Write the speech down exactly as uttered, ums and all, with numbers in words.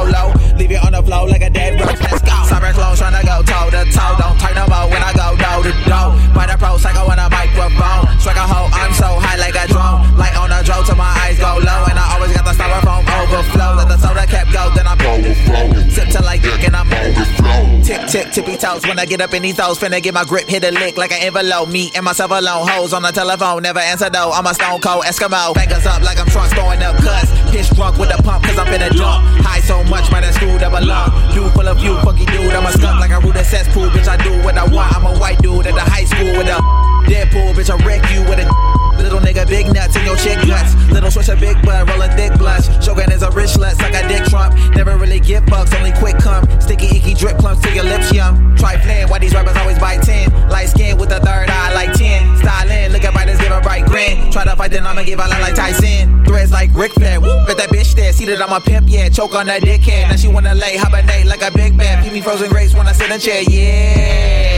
low. Leave it on the floor like a dead roach. Let's go. Cyber clothes tryna go toe to toe. Don't turn no more when I go door to door. By the pro psycho on a microphone. Strike a hoe, I'm so high like a drone. Light on the drone till my eyes go low. And I always got the styrofoam overflow. Let the soda cap go, then I'm overflow. Sip till like dick and I'm overflow. Tick, tick, tippy toes. When I get up in these toes, finna get my grip, hit a lick like an envelope. Me and myself alone, hoes on the telephone. Never answer though, I'm a stone cold Eskimo. Fingers up like I'm Trunks throwing up cuts. Piss drunk with a pump cause I'm finna jump. High so much, man, that screwed up a lung. Dude full of you, funky dude, I'm a skunk like a root that cesspool. Bitch, I do what I want, I'm a white dude at the high school with a Deadpool, bitch, I wreck you with a little nigga, big nuts in your chick guts. Little switch a big butt, rolling thick blush. Shogun is a rich slut, suck a dick Trump. Never really give fucks, only quick cum. Sticky icky drip plums to your lips, yum. Try playing, why these rappers always bite ten. Light skin with the third eye like ten. Styling, look at biters, give a bright grin. Try to fight, then I'ma give a lot like Tyson. Threads like Ric Flair, whoop, bet that bitch there. See that I'm a pimp, yeah, choke on that dickhead. Now she wanna lay, hibernate like a big bad. Feed me frozen grapes when I sit in chair, yeah.